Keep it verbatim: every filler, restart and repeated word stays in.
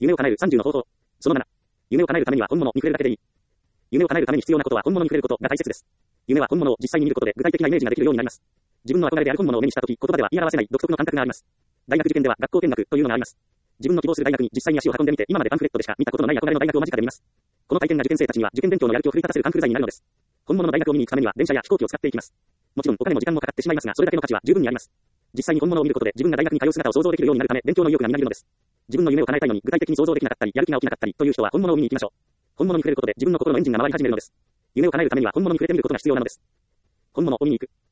夢を叶えるさんじゅうの方法。そのなな。夢を叶えるためには本物に触れるだけでいい。夢を叶えるために必要なことは本物に触れることが大切です。夢は本物を実際に見ることで具体的なイメージができるようになります。自分の憧れである本物を目にしたとき、言葉では言い表せない独特の感覚があります。大学受験では学校見学というのがあります。自分の希望する大学に実際に足を運んでみて、今までパンフレットでしか見たことのない憧れの大学を間近で見ます。この体験が受験生たちには受験勉強のやる気を奮い立たせるカンフル剤になるのです。本物の大学を見に行くためには電車や飛行機を使っていきます。もちろんお金も時間もかかってしまいますが、それだけの価値は十分にあります。実際に本物を見ることで自分が大学に通う姿を想像できるようになるため、勉強の意欲がみなぎるのです。自分の夢を叶えたいのに具体的に想像できなかったり、やる気が起きなかったりという人は本物を見に行きましょう。本物に触れることで自分の心のエンジンが回り始めるのです。夢を叶えるためには本物に触れてみることが必要なのです。本物を見に行く。